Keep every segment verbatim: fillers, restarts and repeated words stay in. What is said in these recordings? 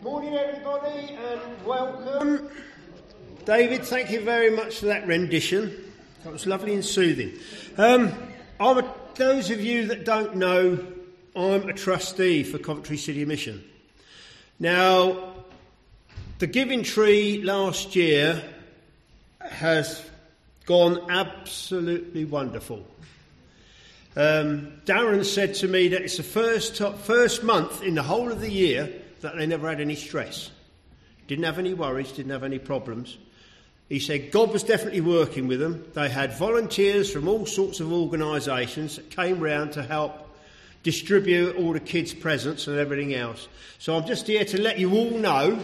Morning everybody and welcome. David, thank you very much for that rendition. That was lovely and soothing. Um, I'm a, those of you that don't know, I'm a trustee for Coventry City Mission. Now, the Giving Tree last year has gone absolutely wonderful. Um, Darren said to me that it's the first top, first month in the whole of the year that they never had any stress. Didn't have any worries, didn't have any problems. He said God was definitely working with them. They had volunteers from all sorts of organisations that came round to help distribute all the kids' presents and everything else. So I'm just here to let you all know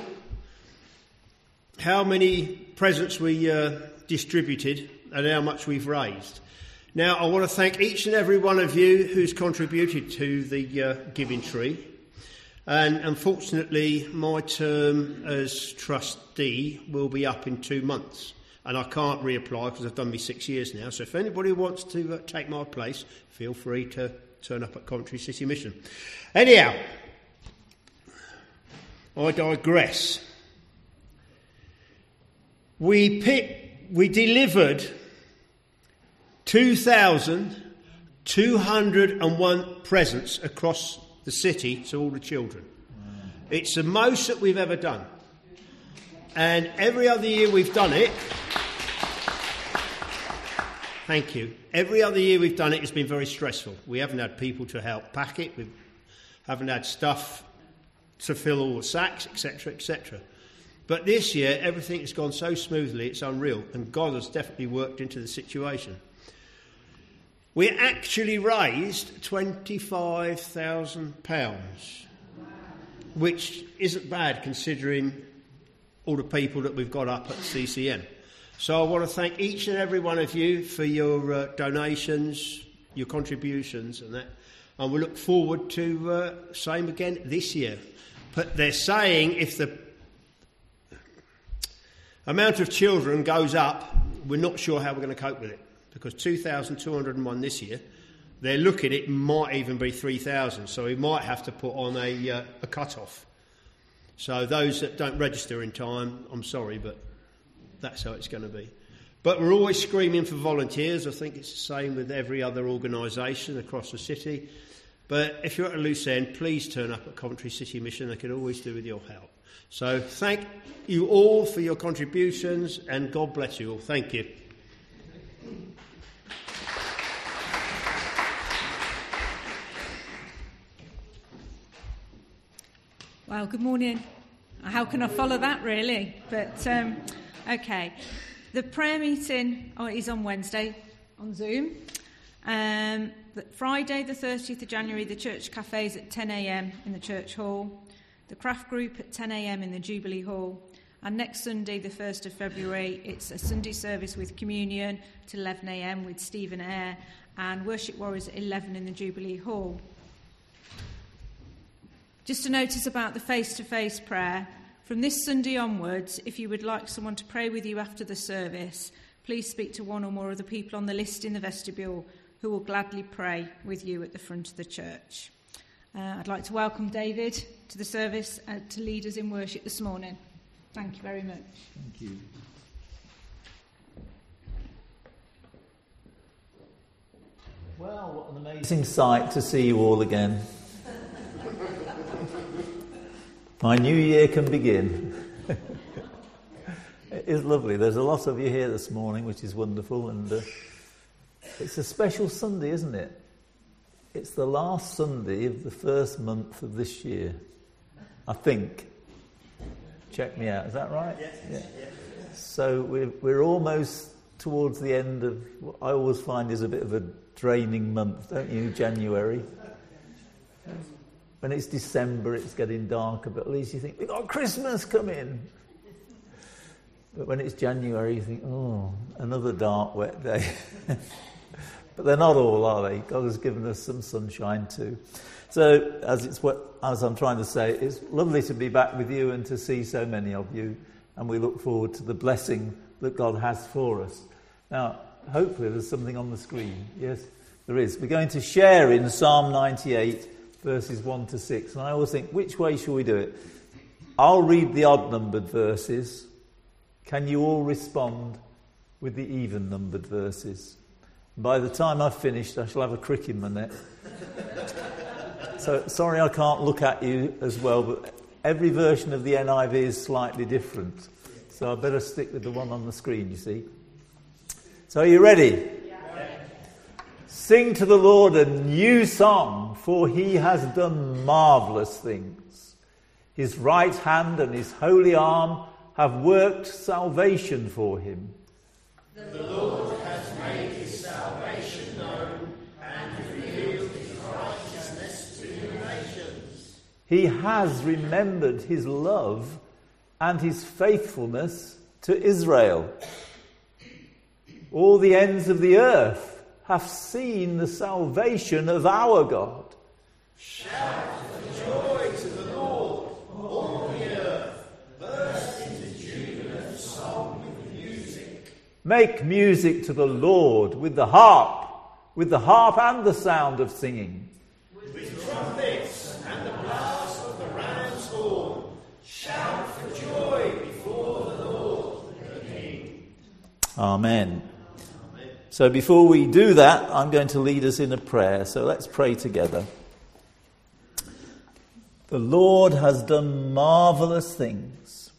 how many presents we uh, distributed and how much we've raised. Now, I want to thank each and every one of you who's contributed to the uh, Giving Tree. And unfortunately, my term as trustee will be up in two months. And I can't reapply because I've done me six years now. So if anybody wants to uh, take my place, feel free to turn up at Coventry City Mission. Anyhow, I digress. We, pick, we delivered two thousand two hundred one presents across the city to all the children. It's the most that we've ever done. And every other year we've done it. Thank you. Every other year we've done it, it's been very stressful. We haven't had people to help pack it. We haven't had stuff to fill all the sacks, et cetera, et cetera. But this year, everything has gone so smoothly, it's unreal. And God has definitely worked into the situation. We actually raised twenty-five thousand pounds, which isn't bad considering all the people that we've got up at C C M. So I want to thank each and every one of you for your uh, donations, your contributions and that. And we look forward to uh, same again this year. But they're saying if the amount of children goes up, we're not sure how we're going to cope with it. Because two thousand two hundred one this year, they're looking, it might even be three thousand. So we might have to put on a, uh, a cut-off. So those that don't register in time, I'm sorry, but that's how it's going to be. But we're always screaming for volunteers. I think it's the same with every other organisation across the city. But if you're at a loose end, please turn up at Coventry City Mission. They could always do with your help. So thank you all for your contributions, and God bless you all. Thank you. Well, good morning. How can I follow that, really? But, um, okay. The prayer meeting oh, is on Wednesday on Zoom. Um, Friday, the thirtieth of January, the church cafe is at ten a.m. in the church hall. The craft group at ten a.m. in the Jubilee Hall. And next Sunday, the first of February, it's a Sunday service with communion at eleven a.m. with Stephen Eyre. And worship warriors at eleven in the Jubilee Hall. Just a notice about the face-to-face prayer. From this Sunday onwards, if you would like someone to pray with you after the service, please speak to one or more of the people on the list in the vestibule who will gladly pray with you at the front of the church. Uh, I'd like to welcome David to the service uh, to lead us in worship this morning. Thank you very much. Thank you. Well, what an amazing sight to see you all again. My new year can begin. It is lovely. There's a lot of you here this morning, which is wonderful, and uh, it's a special Sunday, isn't it? It's the last Sunday of the first month of this year, I think. Check me out. Is that right? Yes. Yeah. Yes. So we're we're almost towards the end of what I always find is a bit of a draining month, don't you? January. When it's December, it's getting darker, but at least you think, we've got Christmas coming. But when it's January, you think, oh, another dark, wet day. But they're not all, are they? God has given us some sunshine too. So, as it's what as I'm trying to say, it's lovely to be back with you and to see so many of you, and we look forward to the blessing that God has for us. Now, hopefully there's something on the screen. Yes, there is. We're going to share in Psalm ninety-eight, verses one to six. And I always think, which way shall we do it? I'll read the odd-numbered verses. Can you all respond with the even-numbered verses? By the time I've finished, I shall have a crick in my neck. So, sorry I can't look at you as well, but every version of the N I V is slightly different. So I better stick with the one on the screen, you see. So are you ready? Yeah. Sing to the Lord a new song, for he has done marvellous things. His right hand and his holy arm have worked salvation for him. The Lord has made his salvation known and revealed his righteousness to the nations. He has remembered his love and his faithfulness to Israel. All the ends of the earth have seen the salvation of our God. Shout for joy to the Lord, all the earth. Burst into jubilant song with music. Make music to the Lord with the harp, with the harp and the sound of singing. With trumpets and the blast of the ram's horn. Shout for joy before the Lord, the King. Amen. So before we do that, I'm going to lead us in a prayer. So let's pray together. The Lord has done marvellous things.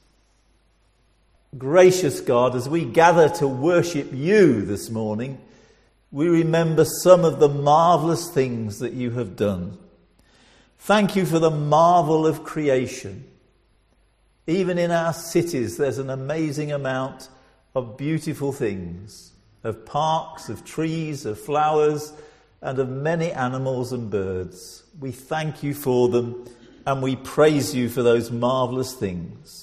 Gracious God, as we gather to worship you this morning, we remember some of the marvellous things that you have done. Thank you for the marvel of creation. Even in our cities, there's an amazing amount of beautiful things, of parks, of trees, of flowers, and of many animals and birds. We thank you for them, and we praise you for those marvellous things.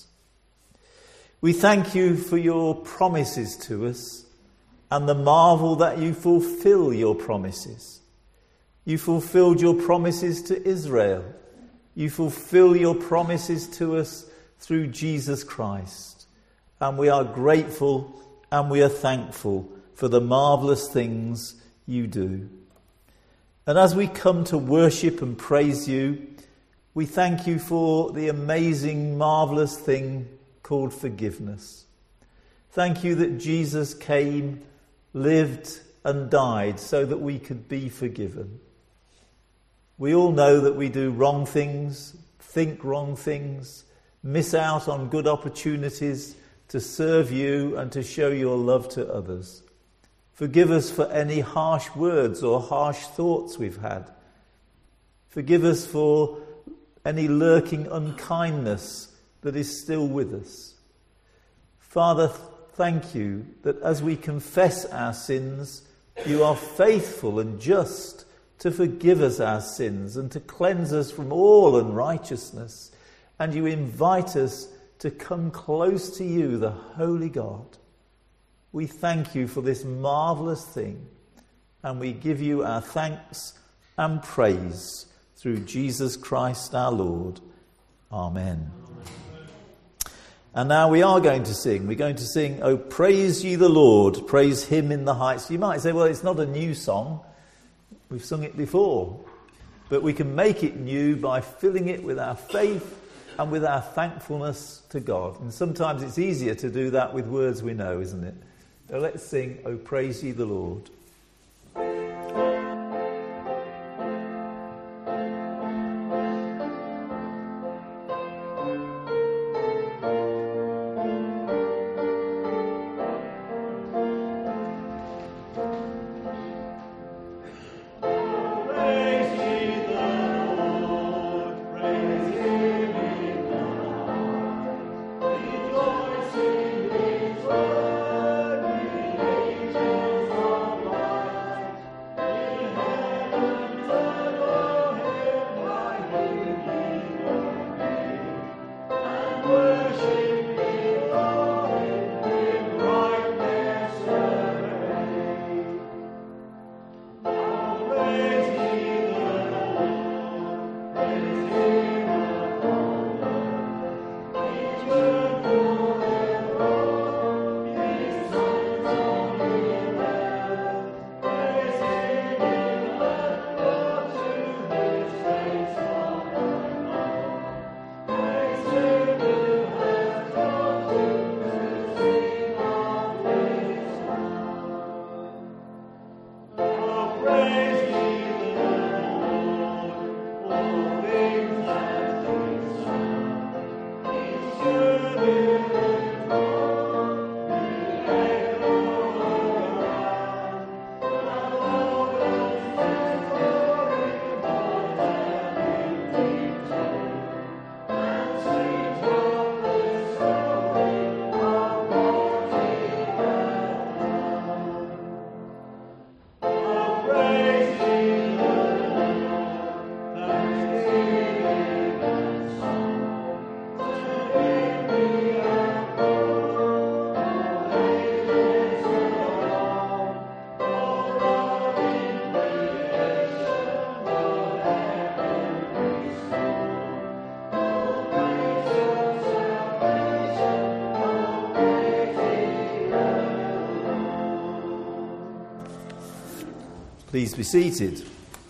We thank you for your promises to us, and the marvel that you fulfill your promises. You fulfilled your promises to Israel. You fulfill your promises to us through Jesus Christ. And we are grateful and we are thankful for the marvellous things you do. And as we come to worship and praise you, we thank you for the amazing, marvellous thing called forgiveness. Thank you that Jesus came, lived and died so that we could be forgiven. We all know that we do wrong things, think wrong things, miss out on good opportunities to serve you and to show your love to others. Forgive us for any harsh words or harsh thoughts we've had. Forgive us for any lurking unkindness that is still with us. Father, thank you that as we confess our sins, you are faithful and just to forgive us our sins and to cleanse us from all unrighteousness. And you invite us to come close to you, the Holy God. We thank you for this marvellous thing, and we give you our thanks and praise through Jesus Christ our Lord. Amen. And now we are going to sing. We're going to sing, "Oh, praise ye the Lord, praise him in the heights." You might say, well, it's not a new song. We've sung it before. But we can make it new by filling it with our faith and with our thankfulness to God. And sometimes it's easier to do that with words we know, isn't it? So let's sing, "Oh, praise ye the Lord." Praise Please be seated.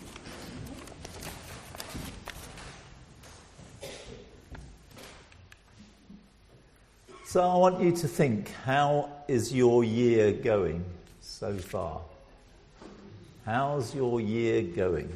So I want you to think, how is your year going so far? How's your year going?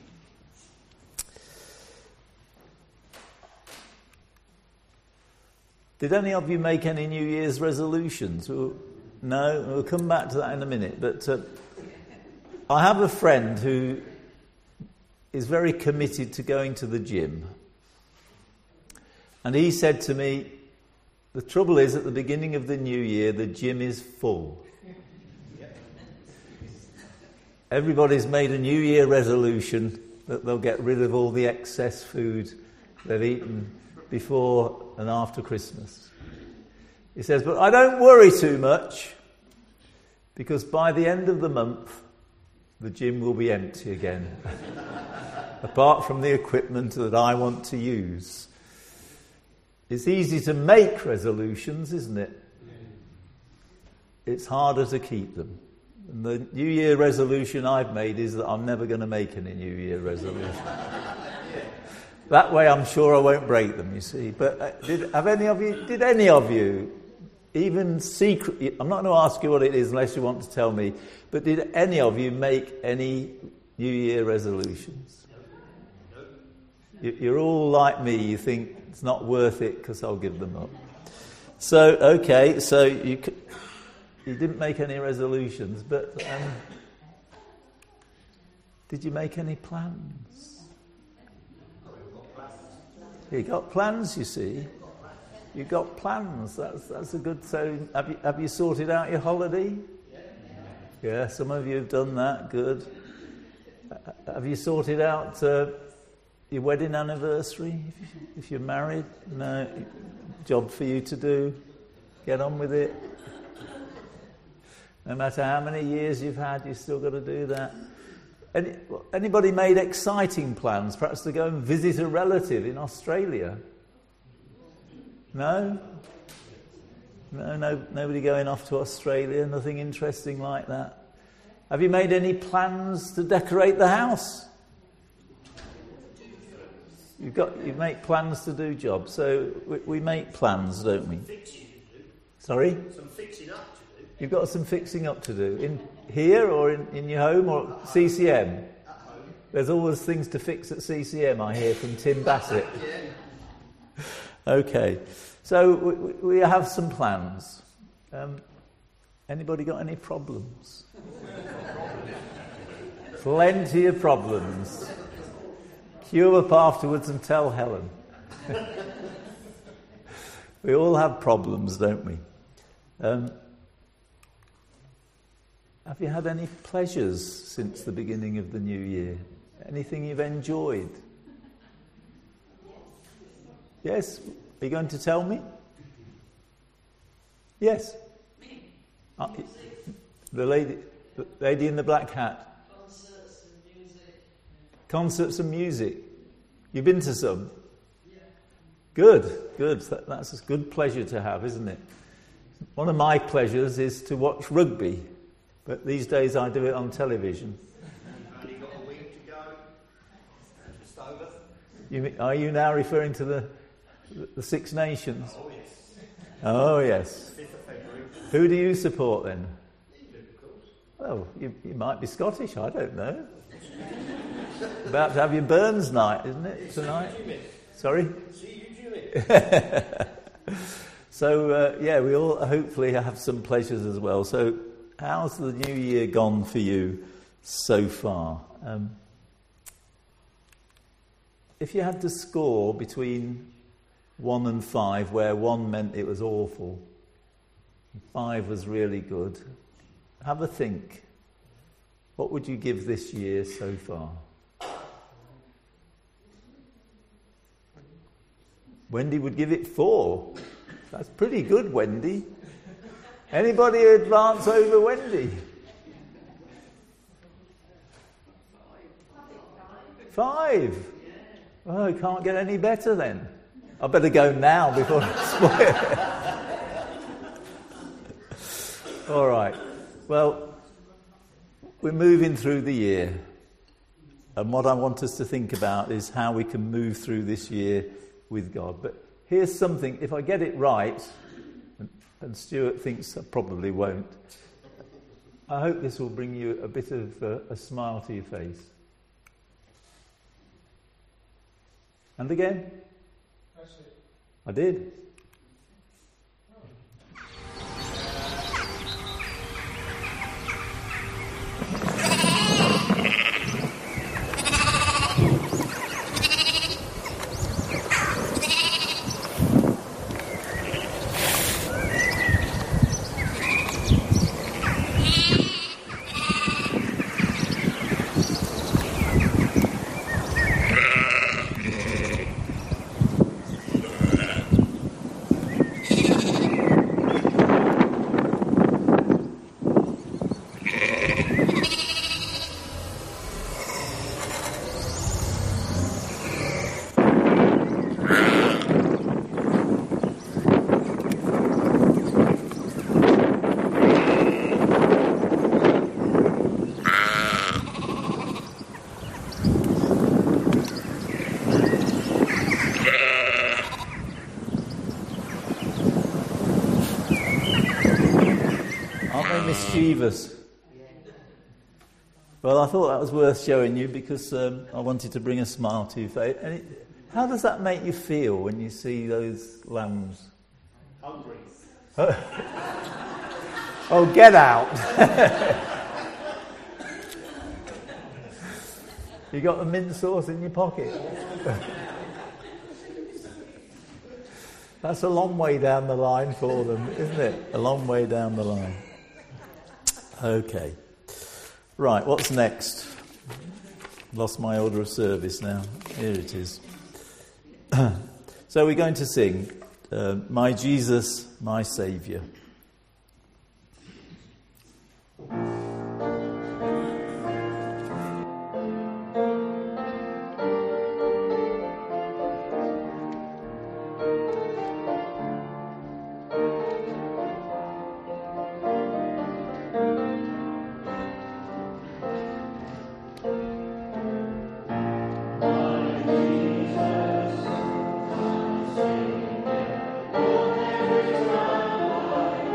Did any of you make any New Year's resolutions? We'll, no, we'll come back to that in a minute. But uh, I have a friend who is very committed to going to the gym. And he said to me, the trouble is, at the beginning of the new year, the gym is full. Everybody's made a New Year resolution that they'll get rid of all the excess food they've eaten before and after Christmas. He says, but I don't worry too much, because by the end of the month, the gym will be empty again, apart from the equipment that I want to use. It's easy to make resolutions, isn't it? It's harder to keep them. And the New Year resolution I've made is that I'm never going to make any New Year resolution. That way I'm sure I won't break them, you see. But uh, did have any of you, did any of you, even secret, I'm not going to ask you what it is unless you want to tell me, but did any of you make any New Year resolutions? You, you're all like me, you think it's not worth it because I'll give them up. So, okay, so you could, you didn't make any resolutions, but um, did you make any plans? You got plans, you see. You got plans. That's that's a good. So, have you have you sorted out your holiday? Yeah, some of you have done that. Good. Uh, have you sorted out uh, your wedding anniversary? If, you, if you're married, no job for you to do. Get on with it. No matter how many years you've had, you've still got to do that. Any, anybody made exciting plans, perhaps to go and visit a relative in Australia? No? No, no, nobody going off to Australia, nothing interesting like that. Have you made any plans to decorate the house? You've got, you make plans to do jobs, so we, we make plans, don't we? Sorry? Some fixing up to do. You've got some fixing up to do. In here or in, in your home or C C M? At home. There's always things to fix at C C M, I hear from Tim Bassett. Yeah. Okay, so we, we have some plans. Um, anybody got any problems? Plenty of problems. Queue up afterwards and tell Helen. We all have problems, don't we? Um, have you had any pleasures since the beginning of the new year? Anything you've enjoyed? Yes? Are you going to tell me? Yes? Uh, the lady, the lady in the black hat. Concerts and music. Concerts and music. You've been to some? Yeah. Good, good. That, that's a good pleasure to have, isn't it? One of my pleasures is to watch rugby, but these days I do it on television. You've only got a week to go. Just over. You, are you now referring to the the Six Nations? Oh, yes. Oh, yes. fifth of February. Who do you support then? England, of course. Well, you, you might be Scottish, I don't know. About to have your Burns night, isn't it, tonight? Sorry? See you, Jimmy. So, uh, yeah, we all hopefully have some pleasures as well. So, how's the new year gone for you so far? Um, if you had to score between one and five, where one meant it was awful, five was really good, have a think. What would you give this year so far? Wendy would give it four. That's pretty good, Wendy. Anybody advance over Wendy? Five. Oh, it can't get any better then. I better go now before I spoil it. All right. Well, we're moving through the year. And what I want us to think about is how we can move through this year with God. But here's something, if I get it right, and, and Stuart thinks I probably won't, I hope this will bring you a bit of uh, a smile to your face. And again? That's it. I did. Mischievous. Well, I thought that was worth showing you because um, I wanted to bring a smile to your face. And it, how does that make you feel when you see those lambs? Hungry. Oh, get out. You got the mint sauce in your pocket? That's a long way down the line for them, isn't it? A long way down the line. Okay. Right, what's next? Lost my order of service now. Here it is. So we're going to sing uh, My Jesus, My Saviour. Jesus, my Saviour,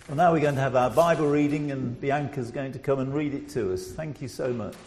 Well, now we're going to have our Bible reading, and Bianca's going to come and read it to us. Thank you so much.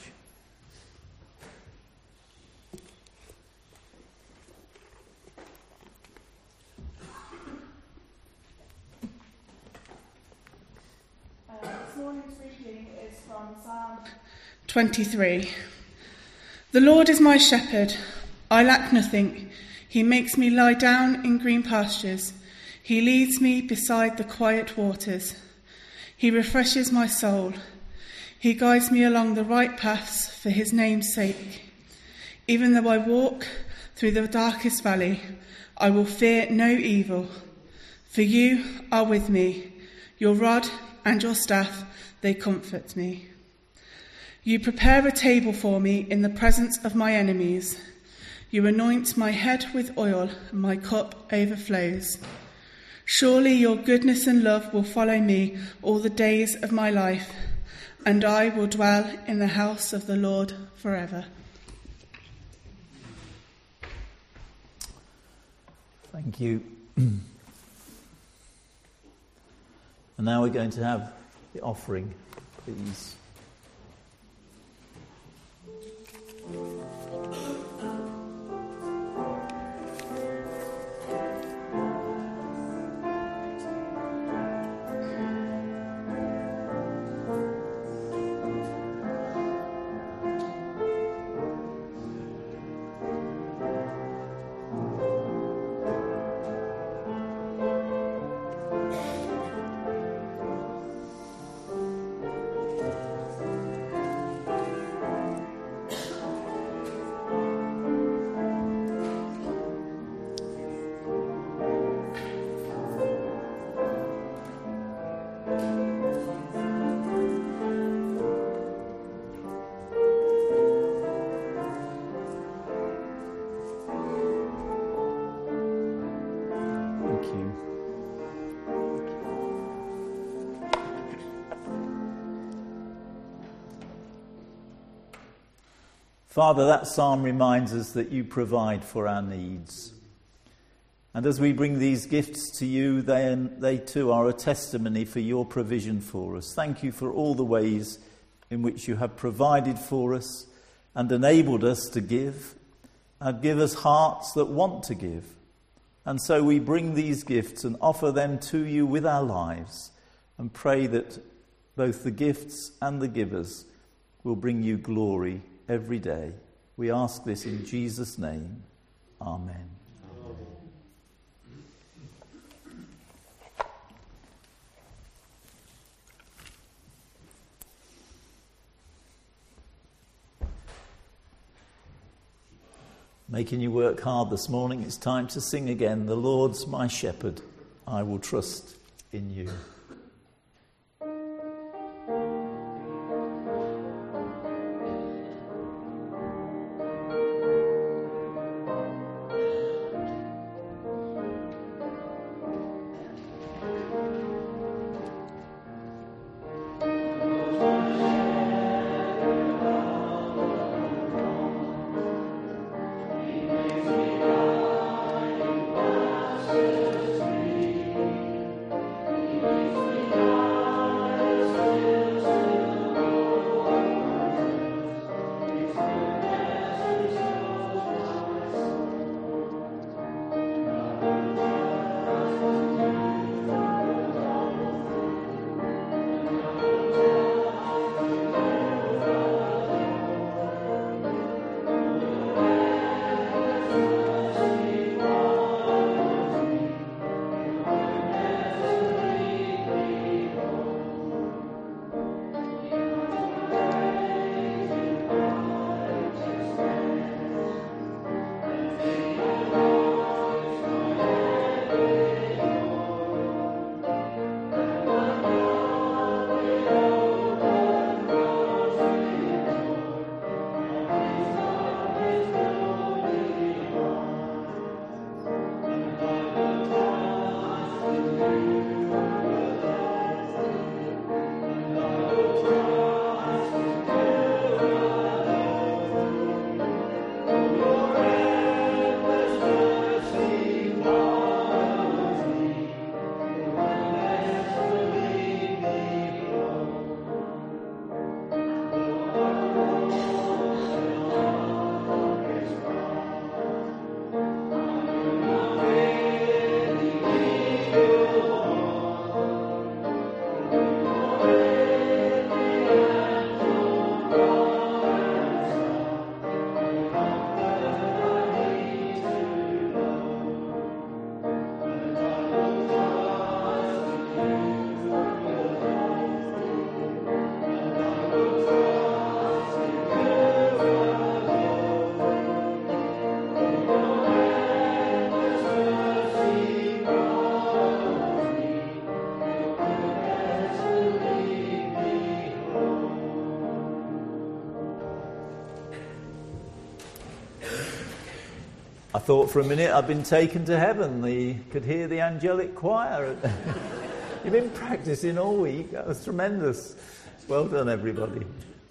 Uh, this morning's reading is from Psalm twenty-three. The Lord is my shepherd, I lack nothing. He makes me lie down in green pastures. He leads me beside the quiet waters. He refreshes my soul. He guides me along the right paths for his name's sake. Even though I walk through the darkest valley, I will fear no evil. For you are with me. Your rod and your staff, they comfort me. You prepare a table for me in the presence of my enemies. You anoint my head with oil, and my cup overflows. Surely your goodness and love will follow me all the days of my life, and I will dwell in the house of the Lord forever. Thank you. And now we're going to have the offering, please. Father, that psalm reminds us that you provide for our needs. And as we bring these gifts to you, they, they too are a testimony for your provision for us. Thank you for all the ways in which you have provided for us and enabled us to give, and give us hearts that want to give. And so we bring these gifts and offer them to you with our lives, and pray that both the gifts and the givers will bring you glory every day. We ask this in Jesus' name. Amen. Making you work hard this morning, it's time to sing again. The Lord's my shepherd, I will trust in you. Thank you. I thought for a minute I'd been taken to heaven. The could hear the angelic choir. You've been practicing all week. That was tremendous. Well done, everybody.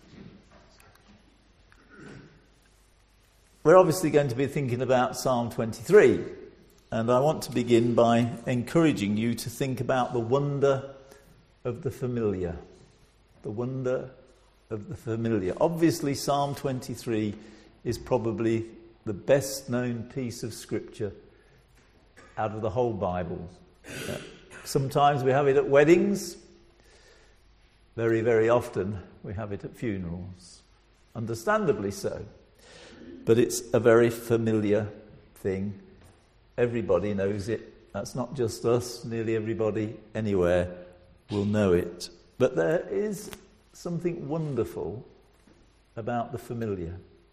We're obviously going to be thinking about Psalm twenty-three. And I want to begin by encouraging you to think about the wonder of the familiar. The wonder of the familiar. Obviously, Psalm twenty-three is probably the best known piece of scripture out of the whole Bible. Uh, sometimes we have it at weddings. Very, very often we have it at funerals. Understandably so. But it's a very familiar thing. Everybody knows it. That's not just us. Nearly everybody anywhere will know it. But there is something wonderful about the familiar.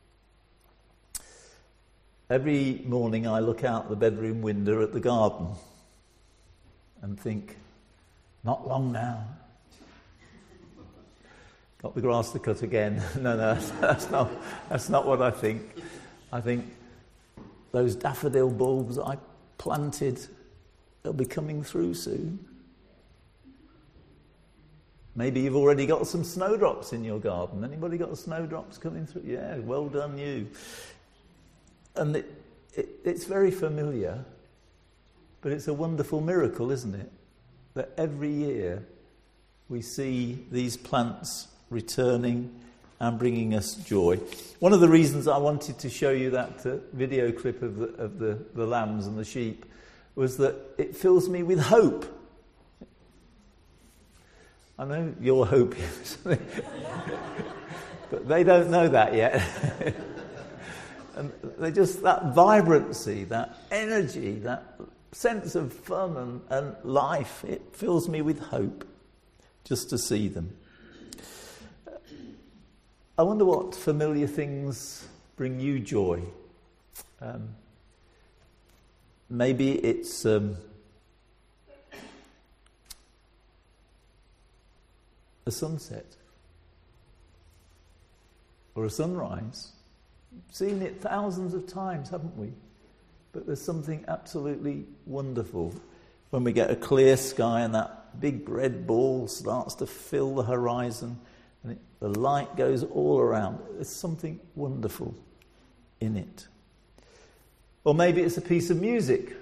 Every morning I look out the bedroom window at the garden and think, not long now. Got the grass to cut again. No, no, that's not, that's not what I think. I think those daffodil bulbs I planted, they'll be coming through soon. Maybe you've already got some snowdrops in your garden. Anybody got the snowdrops coming through? Yeah, well done you. And it, it, it's very familiar, but it's a wonderful miracle, isn't it? That every year we see these plants returning and bringing us joy. One of the reasons I wanted to show you that uh, video clip of, the, of the, the lambs and the sheep was that it fills me with hope. I know your hope is, but they don't know that yet. And they just, that vibrancy, that energy, that sense of fun and, and life, it fills me with hope just to see them. I wonder what familiar things bring you joy. Um, maybe it's um, a sunset or a sunrise. Seen it thousands of times, haven't we? But there's something absolutely wonderful when we get a clear sky and that big red ball starts to fill the horizon and it, the light goes all around. There's something wonderful in it. Or maybe it's a piece of music.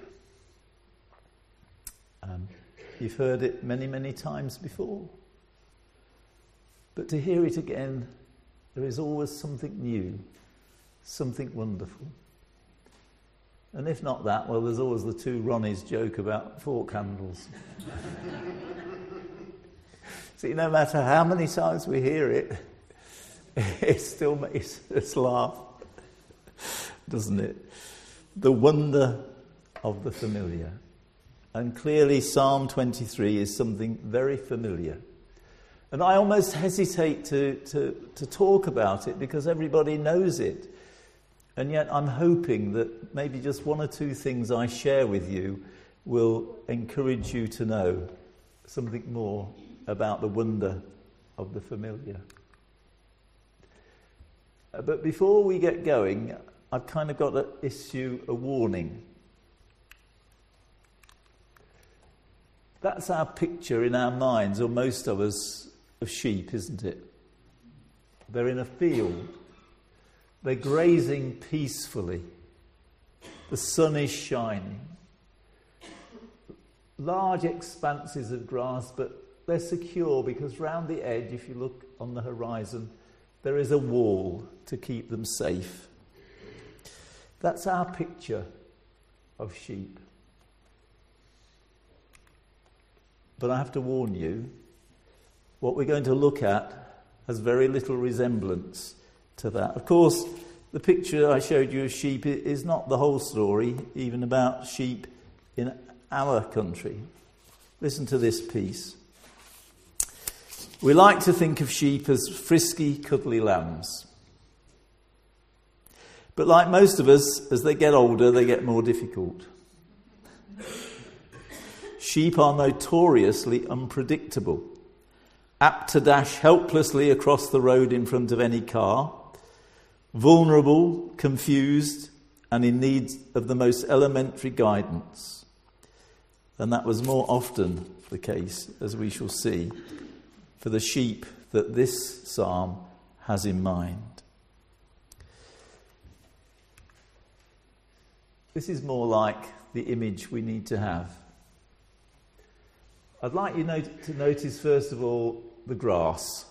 Um, you've heard it many, many times before. But to hear it again, there is always something new. Something wonderful. And if not that, well, there's always the two Ronnies joke about fork handles. See, no matter how many times we hear it, it still makes us laugh, doesn't it? The wonder of the familiar. And clearly Psalm twenty-three is something very familiar. And I almost hesitate to, to, to talk about it because everybody knows it. And yet I'm hoping that maybe just one or two things I share with you will encourage you to know something more about the wonder of the familiar. Uh, but before we get going, I've kind of got to issue a warning. That's our picture in our minds, or most of us, of sheep, isn't it? They're in a field. They're grazing peacefully. The sun is shining. Large expanses of grass, but they're secure because round the edge, if you look on the horizon, there is a wall to keep them safe. That's our picture of sheep. But I have to warn you, what we're going to look at has very little resemblance to that. Of course, the picture I showed you of sheep is not the whole story, even about sheep in our country. Listen to this piece. We like to think of sheep as frisky, cuddly lambs. But like most of us, as they get older, they get more difficult. Sheep are notoriously unpredictable, apt to dash helplessly across the road in front of any car, vulnerable, confused, and in need of the most elementary guidance. And that was more often the case, as we shall see, for the sheep that this psalm has in mind. This is more like the image we need to have. I'd like you to notice, first of all, the grass.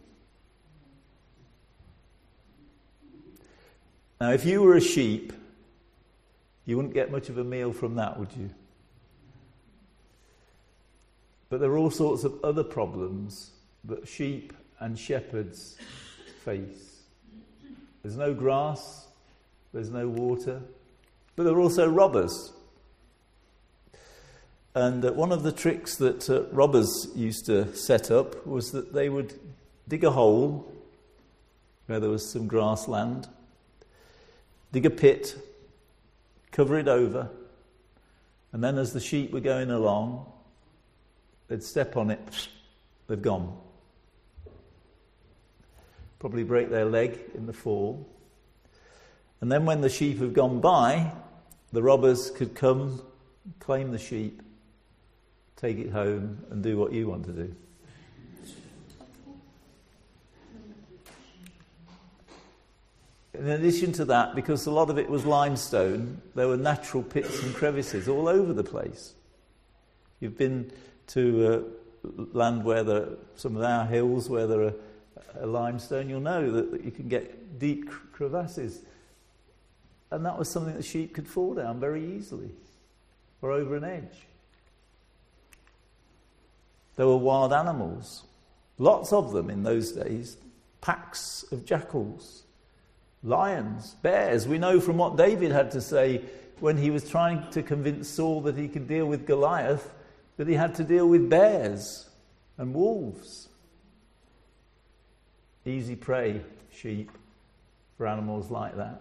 Now, if you were a sheep, you wouldn't get much of a meal from that, would you? But there are all sorts of other problems that sheep and shepherds face. There's no grass, there's no water, but there are also robbers. And uh, one of the tricks that uh, robbers used to set up was that they would dig a hole where there was some grassland, dig a pit, cover it over, and then as the sheep were going along, they'd step on it, they've gone. Probably break their leg in the fall. And then when the sheep have gone by, the robbers could come, claim the sheep, take it home and do what you want to do. In addition to that, because a lot of it was limestone, there were natural pits and crevices all over the place. You've been to uh, land where there are some of our hills where there are uh, limestone, you'll know that, that you can get deep crevasses. And that was something that sheep could fall down very easily, or over an edge. There were wild animals, lots of them in those days, packs of jackals, lions, bears. We know from what David had to say when he was trying to convince Saul that he could deal with Goliath, that he had to deal with bears and wolves. Easy prey, sheep, for animals like that.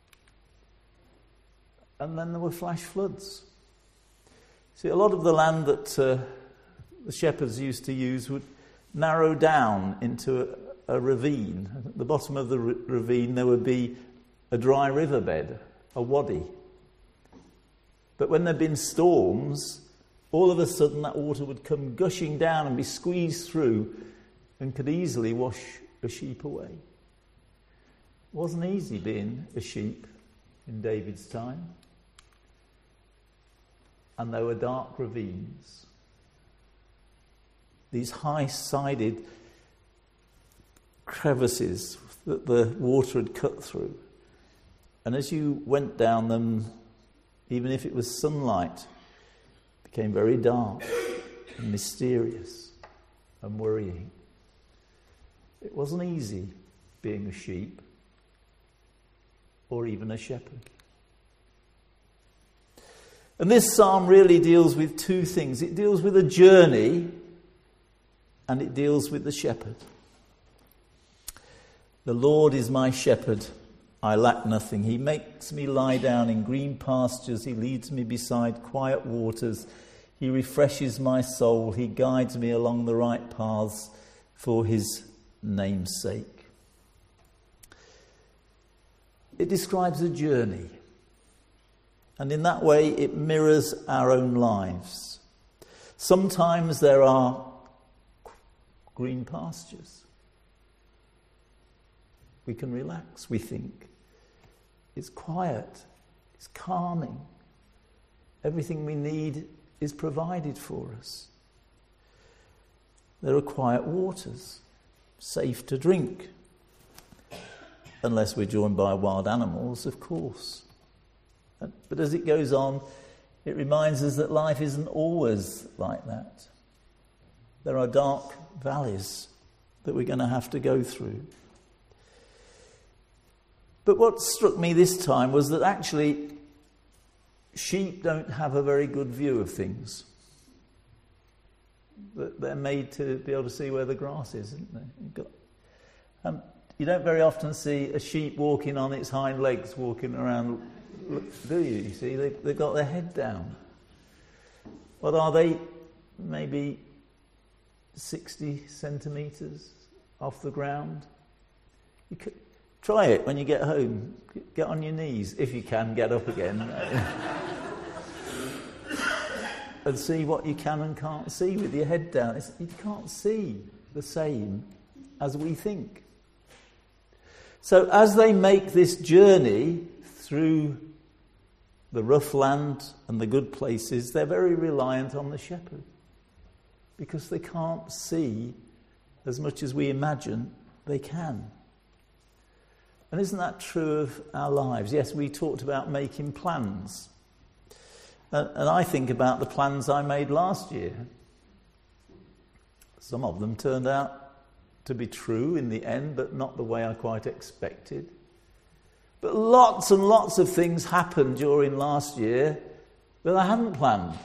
And then there were flash floods. See, a lot of the land that uh, the shepherds used to use would narrow down into a, a ravine. At the bottom of the r- ravine there would be a dry riverbed, a wadi. But when there'd been storms, all of a sudden that water would come gushing down and be squeezed through and could easily wash a sheep away. It wasn't easy being a sheep in David's time. And there were dark ravines. These high-sided crevices that the water had cut through. And as you went down them, even if it was sunlight, it became very dark and mysterious and worrying. It wasn't easy being a sheep or even a shepherd. And this psalm really deals with two things. It deals with a journey and it deals with the shepherd. The Lord is my shepherd, I lack nothing. He makes me lie down in green pastures. He leads me beside quiet waters. He refreshes my soul. He guides me along the right paths for his name's sake. It describes a journey. And in that way, it mirrors our own lives. Sometimes there are green pastures. We can relax, we think. It's quiet. It's calming. Everything we need is provided for us. There are quiet waters, safe to drink. Unless we're joined by wild animals, of course. But as it goes on, it reminds us that life isn't always like that. There are dark valleys that we're going to have to go through. But what struck me this time was that actually sheep don't have a very good view of things. They're made to be able to see where the grass is, isn't they? You've got, um, you don't very often see a sheep walking on its hind legs, walking around. Do you? You see, they, they've got their head down. What are they? Maybe sixty centimetres off the ground. You could Try it when you get home. Get on your knees, if you can, get up again. And see what you can and can't see with your head down. It's, you can't see the same as we think. So as they make this journey through the rough land and the good places, they're very reliant on the shepherd, because they can't see as much as we imagine they can. And isn't that true of our lives? Yes, we talked about making plans. And, and I think about the plans I made last year. Some of them turned out to be true in the end, but not the way I quite expected. But lots and lots of things happened during last year that I hadn't planned.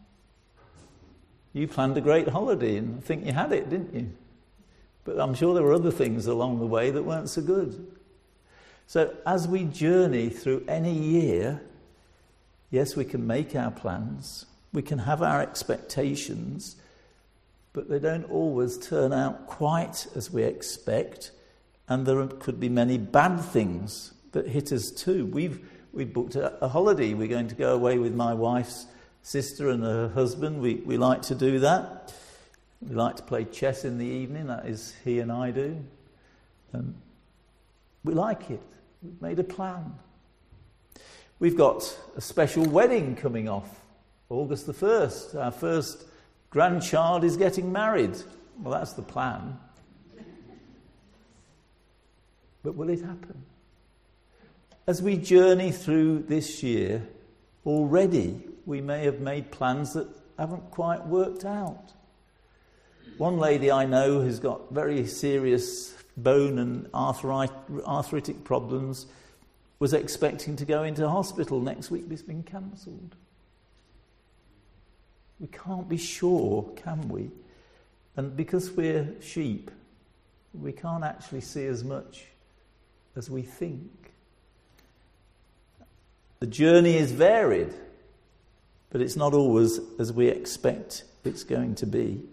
You planned a great holiday, and I think you had it, didn't you? But I'm sure there were other things along the way that weren't so good. So as we journey through any year, yes, we can make our plans, we can have our expectations, but they don't always turn out quite as we expect, and there could be many bad things that hit us too. We've we've booked a, a holiday. We're going to go away with my wife's sister and her husband. We we like to do that. We like to play chess in the evening. That is, he and I do. Um, we like it. We've made a plan. We've got a special wedding coming off, August the first. Our first grandchild is getting married. Well, that's the plan. But will it happen? As we journey through this year, already we may have made plans that haven't quite worked out. One lady I know has got very serious bone and arthrit- arthritic problems, was expecting to go into hospital next week, but it's been cancelled. We can't be sure, can we? And because we're sheep, we can't actually see as much as we think. The journey is varied, but it's not always as we expect it's going to be.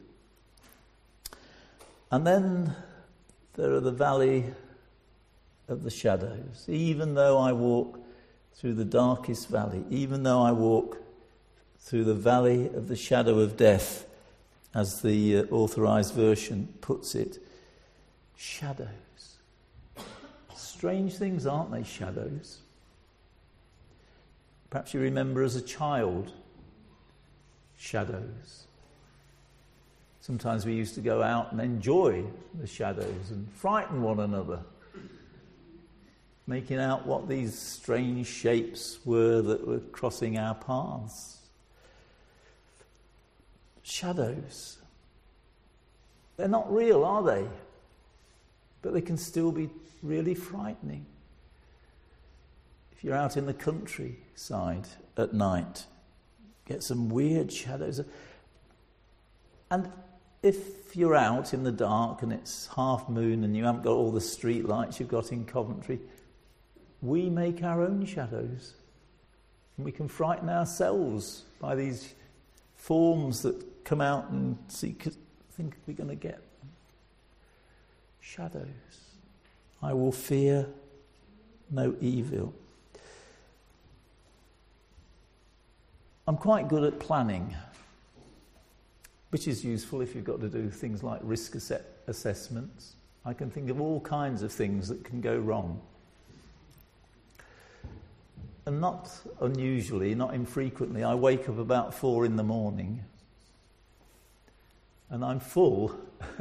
And then there are the valley of the shadows. Even though I walk through the darkest valley, even though I walk through the valley of the shadow of death, as the uh, authorized version puts it, shadows. Strange things, aren't they, shadows? Perhaps you remember as a child, shadows. Sometimes we used to go out and enjoy the shadows and frighten one another, making out what these strange shapes were that were crossing our paths. Shadows. They're not real, are they? But they can still be really frightening. If you're out in the countryside at night, get some weird shadows. And if you're out in the dark and it's half moon and you haven't got all the street lights you've got in Coventry, we make our own shadows. And we can frighten ourselves by these forms that come out and see, think we're going to get them. Shadows. I will fear no evil. I'm quite good at planning, which is useful if you've got to do things like risk ass- assessments. I can think of all kinds of things that can go wrong. And not unusually, not infrequently, I wake up about four in the morning and I'm full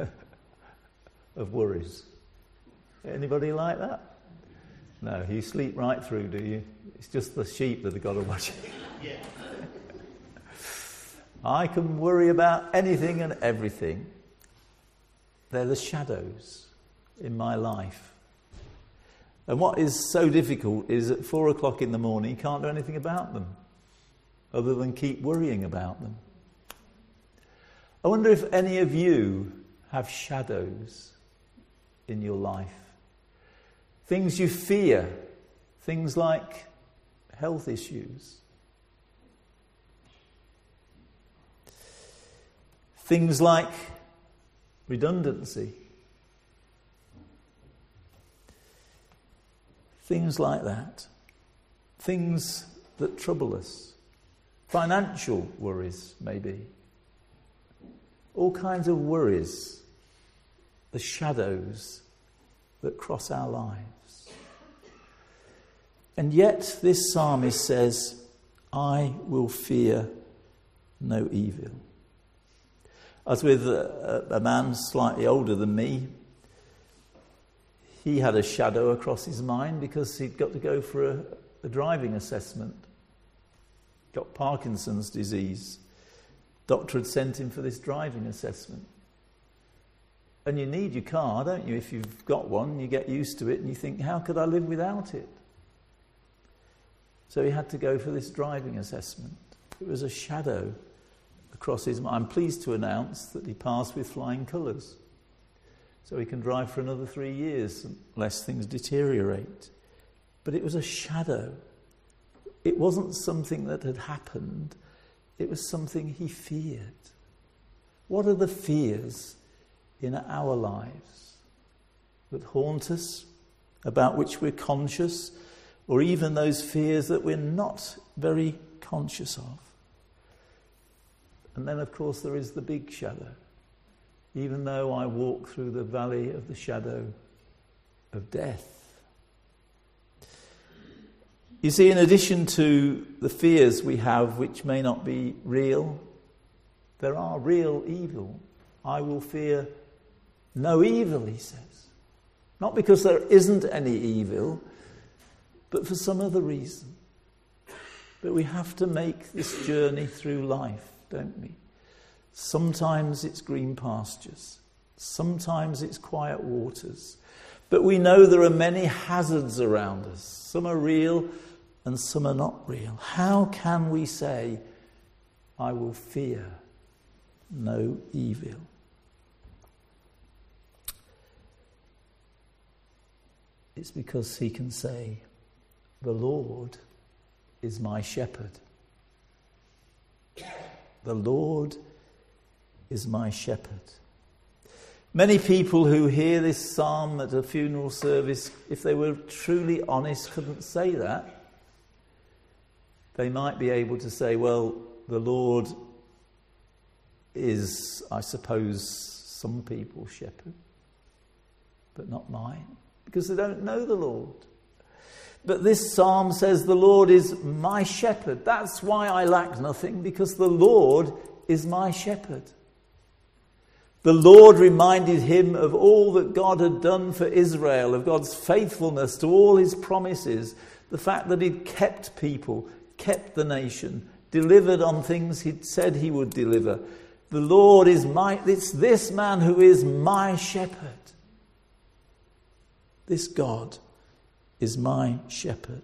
of worries. Anybody like that? No, you sleep right through, do you? It's just the sheep that have got to watch it. Yeah. I can worry about anything and everything. They're the shadows in my life. And what is so difficult is at four o'clock in the morning, you can't do anything about them other than keep worrying about them. I wonder if any of you have shadows in your life. Things you fear, things like health issues. Things like redundancy. Things like that. Things that trouble us. Financial worries, maybe. All kinds of worries. The shadows that cross our lives. And yet this psalmist says, I will fear no evil. I was with a, a man slightly older than me. He had a shadow across his mind because he'd got to go for a, a driving assessment. Got Parkinson's disease. Doctor had sent him for this driving assessment. And you need your car, don't you? If you've got one, you get used to it and you think, how could I live without it? So he had to go for this driving assessment. It was a shadow across his mind. I'm pleased to announce that he passed with flying colours. So he can drive for another three years unless things deteriorate. But it was a shadow. It wasn't something that had happened. It was something he feared. What are the fears in our lives that haunt us, about which we're conscious, or even those fears that we're not very conscious of? And then, of course, there is the big shadow. Even though I walk through the valley of the shadow of death. You see, in addition to the fears we have, which may not be real, there are real evil. I will fear no evil, he says. Not because there isn't any evil, but for some other reason. But we have to make this journey through life, don't we? Sometimes it's green pastures. Sometimes it's quiet waters. But we know there are many hazards around us. Some are real and some are not real. How can we say, I will fear no evil? It's because he can say, the Lord is my shepherd. The Lord is my shepherd. Many people who hear this psalm at a funeral service, if they were truly honest, couldn't say that. They might be able to say, well, the Lord is, I suppose, some people's shepherd, but not mine, because they don't know the Lord. But this psalm says, the Lord is my shepherd. That's why I lack nothing, because the Lord is my shepherd. The Lord reminded him of all that God had done for Israel, of God's faithfulness to all his promises, the fact that he'd kept people, kept the nation, delivered on things he'd said he would deliver. The Lord is my, it's this man who is my shepherd. This God is my shepherd.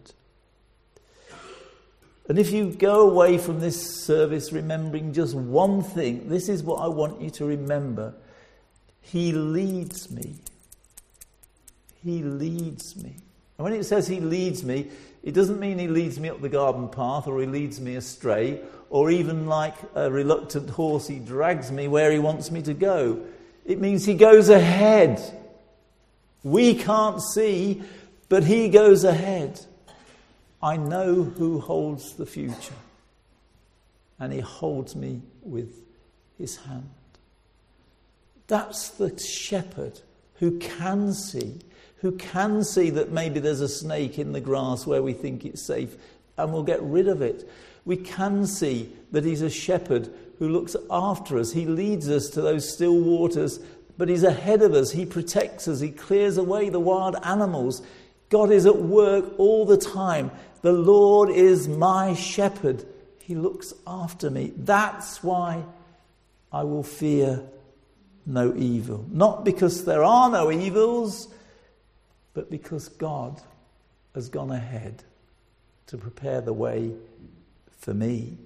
And if you go away from this service remembering just one thing, this is what I want you to remember. He leads me. He leads me. And when it says he leads me, it doesn't mean he leads me up the garden path or he leads me astray, or even like a reluctant horse, he drags me where he wants me to go. It means he goes ahead. We can't see, but he goes ahead. I know who holds the future, and he holds me with his hand. That's the shepherd who can see, who can see that maybe there's a snake in the grass where we think it's safe, and we'll get rid of it. We can see that he's a shepherd who looks after us. He leads us to those still waters, but he's ahead of us. He protects us. He clears away the wild animals. God is at work all the time. The Lord is my shepherd. He looks after me. That's why I will fear no evil. Not because there are no evils, but because God has gone ahead to prepare the way for me.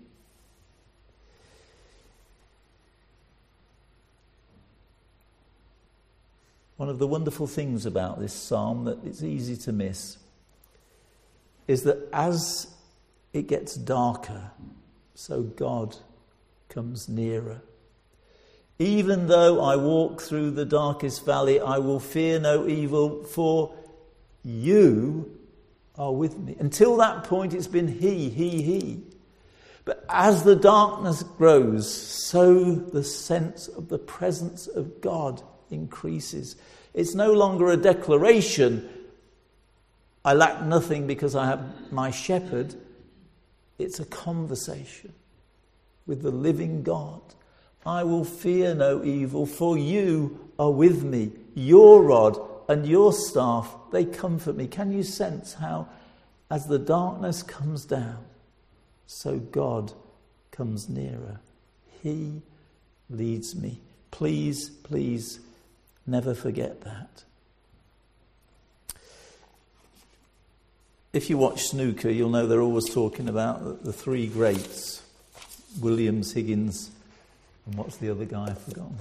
One of the wonderful things about this psalm that it's easy to miss is that as it gets darker, so God comes nearer. Even though I walk through the darkest valley, I will fear no evil, for you are with me. Until that point, it's been he, he, he. But as the darkness grows, so the sense of the presence of God increases. It's no longer a declaration, I lack nothing because I have my shepherd. It's a conversation with the living God. I will fear no evil, for you are with me. Your rod and your staff, they comfort me. Can you sense how, as the darkness comes down, so God comes nearer? He leads me. Please, please, never forget that. If you watch snooker, you'll know they're always talking about the three greats. Williams, Higgins, and what's the other guy? I've forgotten.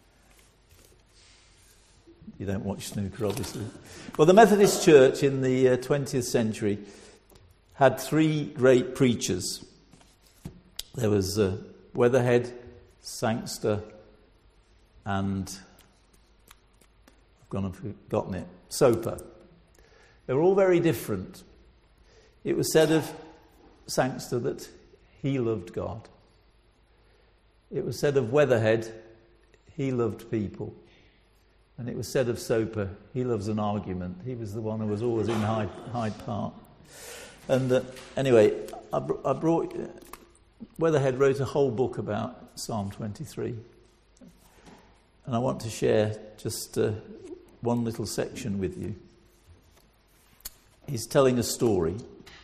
You don't watch snooker, obviously. Well, the Methodist Church in the uh, twentieth century had three great preachers. There was uh, Weatherhead, Sangster, and I've gone and forgotten it, Soper. They were all very different. It was said of Sangster that he loved God. It was said of Weatherhead, he loved people. And it was said of Soper, he loves an argument. He was the one who was always in Hyde, Hyde Park. And uh, anyway, I, br- I brought... Uh, Weatherhead wrote a whole book about Psalm twenty-three. And I want to share just uh, one little section with you. He's telling a story.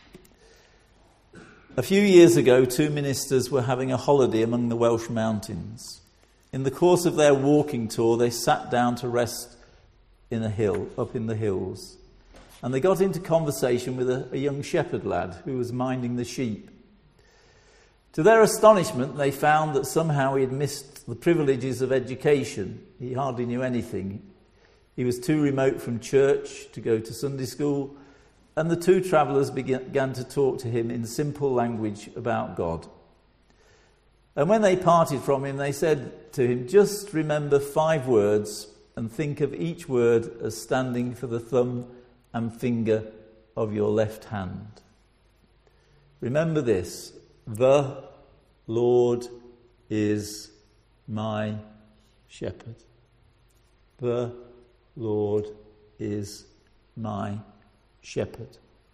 A few years ago, two ministers were having a holiday among the Welsh mountains. In the course of their walking tour, they sat down to rest in a hill, up in the hills. And they got into conversation with a, a young shepherd lad who was minding the sheep. To their astonishment, they found that somehow he had missed the privileges of education. He hardly knew anything. He was too remote from church to go to Sunday school, and the two travellers began to talk to him in simple language about God. And when they parted from him, they said to him, just remember five words and think of each word as standing for the thumb and finger of your left hand. Remember this, the Lord is my shepherd. The Lord is my shepherd.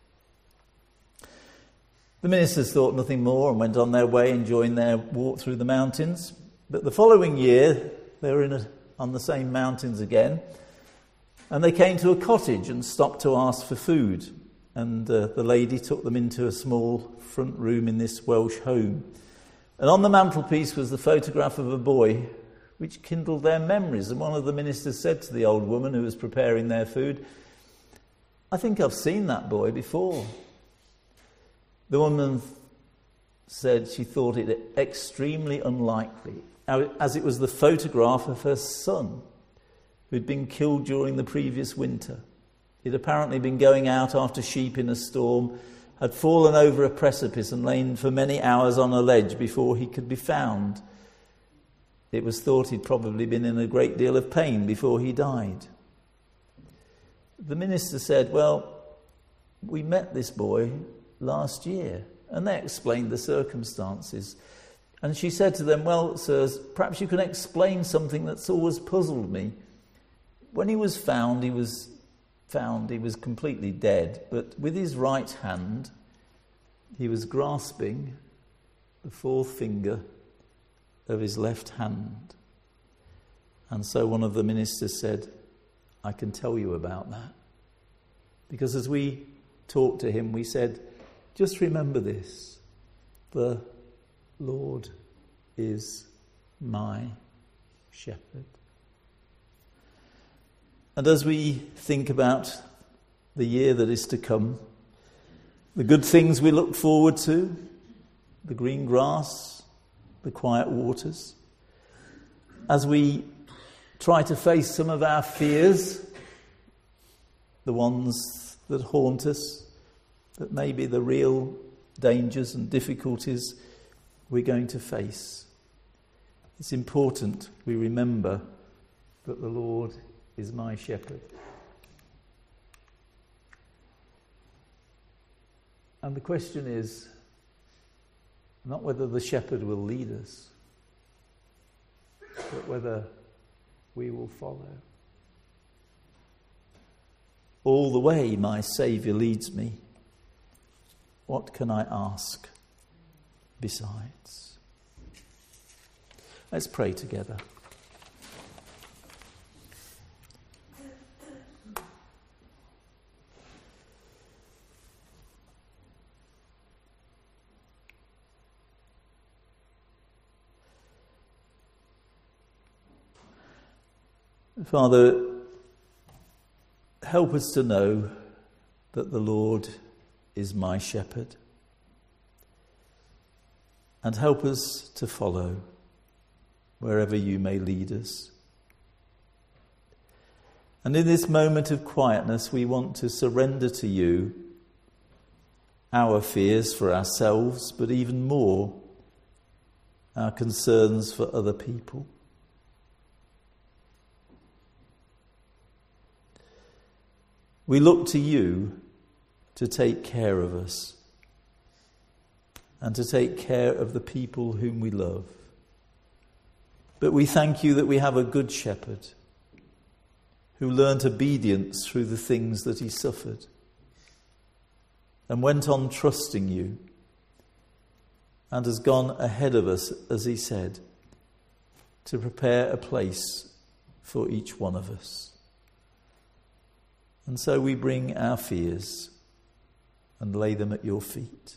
The ministers thought nothing more and went on their way, enjoying their walk through the mountains. But the following year, they were in a, on the same mountains again, and they came to a cottage and stopped to ask for food. And uh, the lady took them into a small front room in this Welsh home. And on the mantelpiece was the photograph of a boy, which kindled their memories. And one of the ministers said to the old woman who was preparing their food, I think I've seen that boy before. The woman said she thought it extremely unlikely, as it was the photograph of her son, who'd been killed during the previous winter. He'd apparently been going out after sheep in a storm, had fallen over a precipice and lain for many hours on a ledge before he could be found. It was thought he'd probably been in a great deal of pain before he died. The minister said, well, we met this boy last year, and they explained the circumstances. And she said to them, well, sirs, perhaps you can explain something that's always puzzled me. When he was found, he was found, he was completely dead, but with his right hand, he was grasping the fourth finger of his left hand. And so one of the ministers said, I can tell you about that. Because as we talked to him, we said, just remember this, the Lord is my shepherd. And as we think about the year that is to come, the good things we look forward to, the green grass, the quiet waters, as we try to face some of our fears, the ones that haunt us, that may be the real dangers and difficulties we're going to face, it's important we remember that the Lord is my shepherd. And the question is not whether the shepherd will lead us, but whether we will follow. All the way my Saviour leads me. What can I ask besides? Let's pray together. Father, help us to know that the Lord is my shepherd, and help us to follow wherever you may lead us. And in this moment of quietness, we want to surrender to you our fears for ourselves, but even more, our concerns for other people. We look to you to take care of us and to take care of the people whom we love. But we thank you that we have a good shepherd who learnt obedience through the things that he suffered and went on trusting you and has gone ahead of us, as he said, to prepare a place for each one of us. And so we bring our fears and lay them at your feet.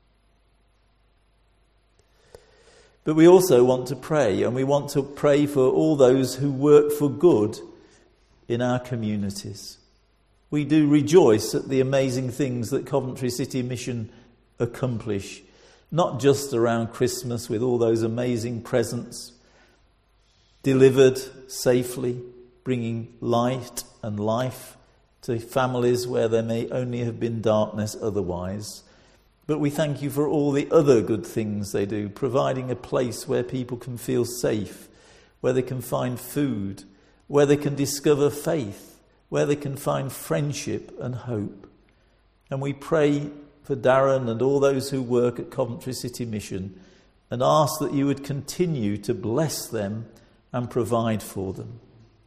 But we also want to pray, and we want to pray for all those who work for good in our communities. We do rejoice at the amazing things that Coventry City Mission accomplish, not just around Christmas with all those amazing presents delivered safely, bringing light and life to families where there may only have been darkness otherwise. But we thank you for all the other good things they do, providing a place where people can feel safe, where they can find food, where they can discover faith, where they can find friendship and hope. And we pray for Darren and all those who work at Coventry City Mission and ask that you would continue to bless them and provide for them.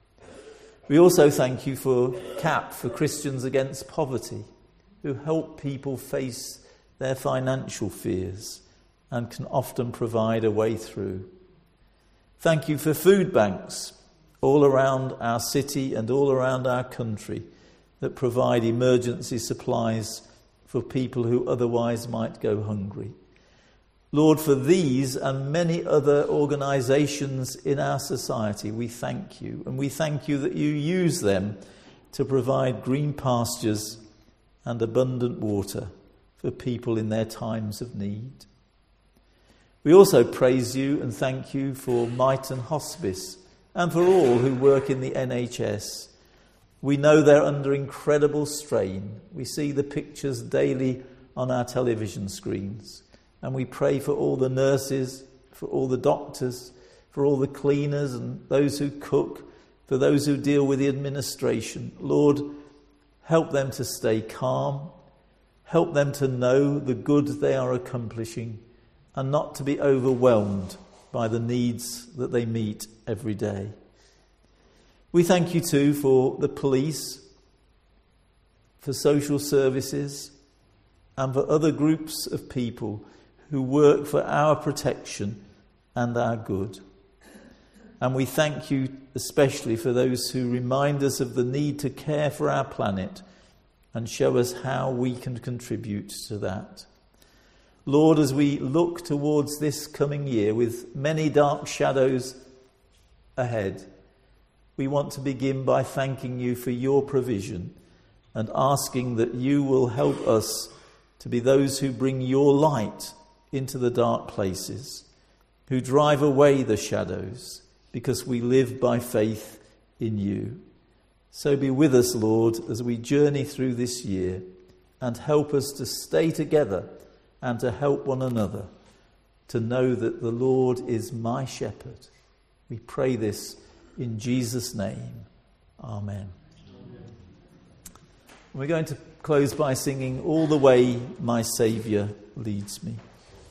We also thank you for C A P, for Christians Against Poverty, who help people face their financial fears and can often provide a way through. Thank you for food banks all around our city and all around our country that provide emergency supplies for people who otherwise might go hungry. Lord, for these and many other organisations in our society, we thank you. And we thank you that you use them to provide green pastures and abundant water for people in their times of need. We also praise you and thank you for Myton Hospice and for all who work in the N H S. We know they're under incredible strain. We see the pictures daily on our television screens. And we pray for all the nurses, for all the doctors, for all the cleaners and those who cook, for those who deal with the administration. Lord, help them to stay calm. Help them to know the good they are accomplishing and not to be overwhelmed by the needs that they meet every day. We thank you too for the police, for social services, and for other groups of people who work for our protection and our good. And we thank you especially for those who remind us of the need to care for our planet and show us how we can contribute to that. Lord, as we look towards this coming year with many dark shadows ahead, we want to begin by thanking you for your provision and asking that you will help us to be those who bring your light into the dark places, who drive away the shadows, because we live by faith in you. So be with us, Lord, as we journey through this year, and help us to stay together and to help one another to know that the Lord is my shepherd. We pray this in Jesus' name. Amen. Amen. We're going to close by singing All the Way My Saviour Leads Me.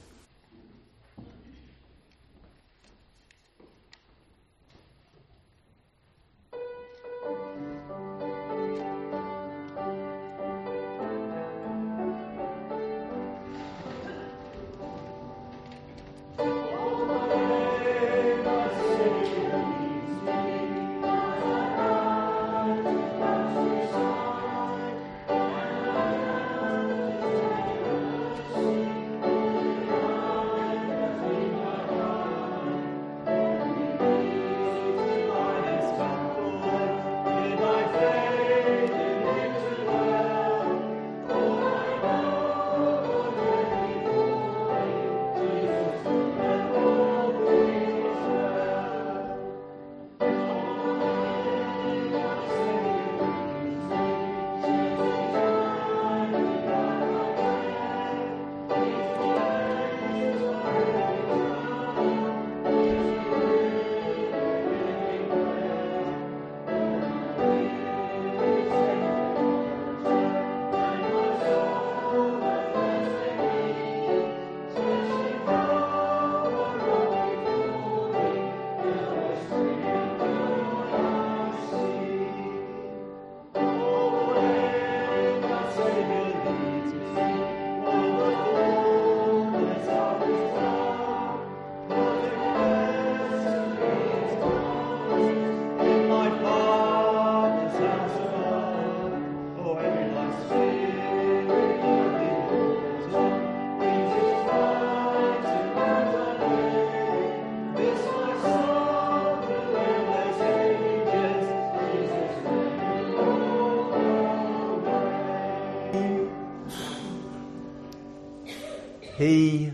He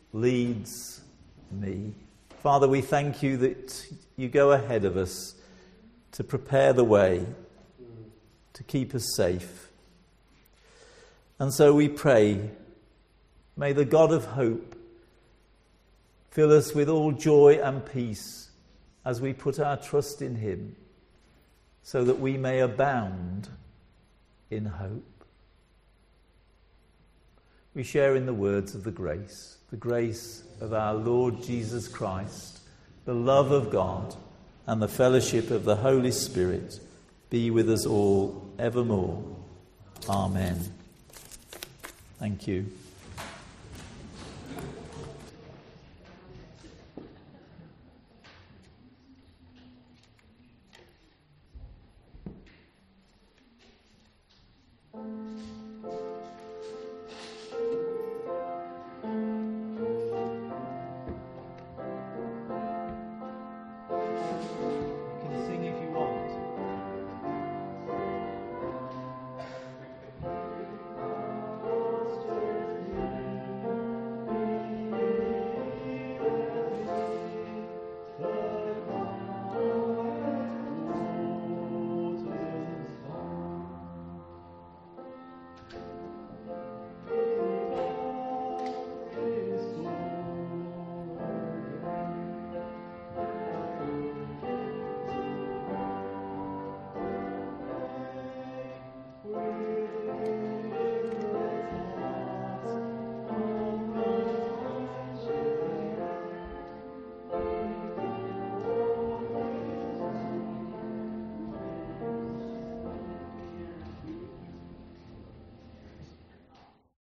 leads me. Father, we thank you that you go ahead of us to prepare the way, to keep us safe. And so we pray, may the God of hope fill us with all joy and peace as we put our trust in him, so that we may abound in hope. We share in the words of the grace, the grace of our Lord Jesus Christ, the love of God, and the fellowship of the Holy Spirit be with us all evermore. Amen. Thank you.